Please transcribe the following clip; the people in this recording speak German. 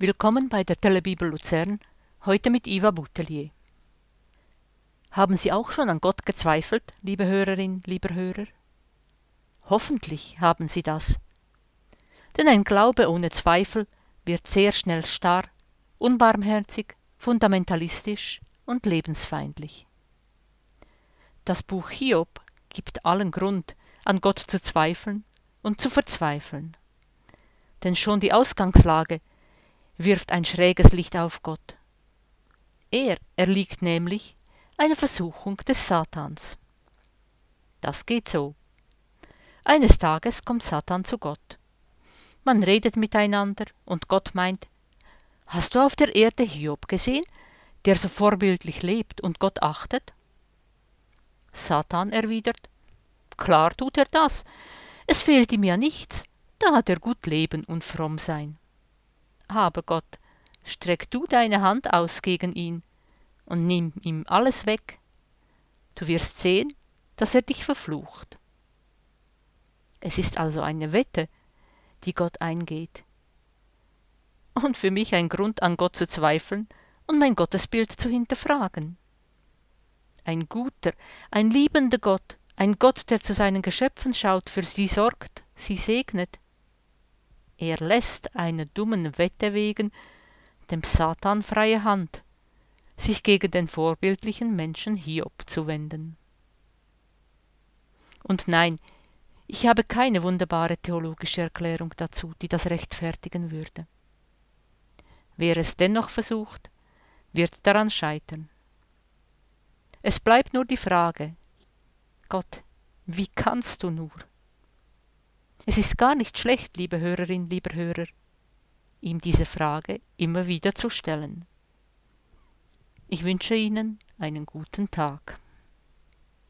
Willkommen bei der Telebibel Luzern, heute mit Iva Boutelier. Haben Sie auch schon an Gott gezweifelt, liebe Hörerin, lieber Hörer? Hoffentlich haben Sie das. Denn ein Glaube ohne Zweifel wird sehr schnell starr, unbarmherzig, fundamentalistisch und lebensfeindlich. Das Buch Hiob gibt allen Grund, an Gott zu zweifeln und zu verzweifeln. Denn schon die Ausgangslage wirft ein schräges Licht auf Gott. Er erliegt nämlich einer Versuchung des Satans. Das geht so. Eines Tages kommt Satan zu Gott. Man redet miteinander und Gott meint: Hast du auf der Erde Hiob gesehen, der so vorbildlich lebt und Gott achtet? Satan erwidert: Klar tut er das. Es fehlt ihm ja nichts, da hat er gut leben und fromm sein. Aber Gott, streck du deine Hand aus gegen ihn und nimm ihm alles weg. Du wirst sehen, dass er dich verflucht. Es ist also eine Wette, die Gott eingeht. Und für mich ein Grund, an Gott zu zweifeln und mein Gottesbild zu hinterfragen. Ein guter, ein liebender Gott, ein Gott, der zu seinen Geschöpfen schaut, für sie sorgt, sie segnet. Er lässt einer dummen Wette wegen dem Satan freie Hand, sich gegen den vorbildlichen Menschen Hiob zu wenden. Und nein, ich habe keine wunderbare theologische Erklärung dazu, die das rechtfertigen würde. Wer es dennoch versucht, wird daran scheitern. Es bleibt nur die Frage: Gott, wie kannst du nur? Es ist gar nicht schlecht, liebe Hörerin, lieber Hörer, ihm diese Frage immer wieder zu stellen. Ich wünsche Ihnen einen guten Tag.